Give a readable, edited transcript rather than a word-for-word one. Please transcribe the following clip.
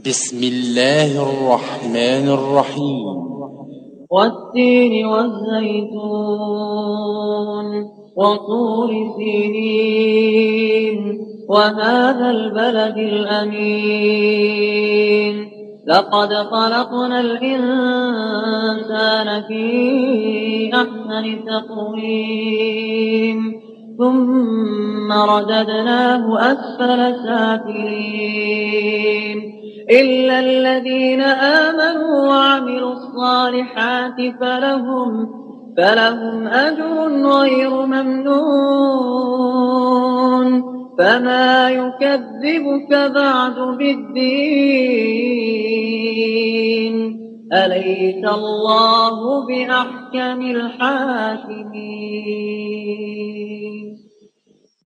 بسم الله الرحمن الرحيم. والتين والزيتون وطور سينين وهذا البلد الأمين لقد خلقنا الإنسان في أحسن تقويم ثم رددناه أسفل سافلين إلا الذين آمنوا وعملوا الصالحات فلهم أجر غير ممنون فما يكذبك بعد بالدين أليس الله بأحكم الحاكمين.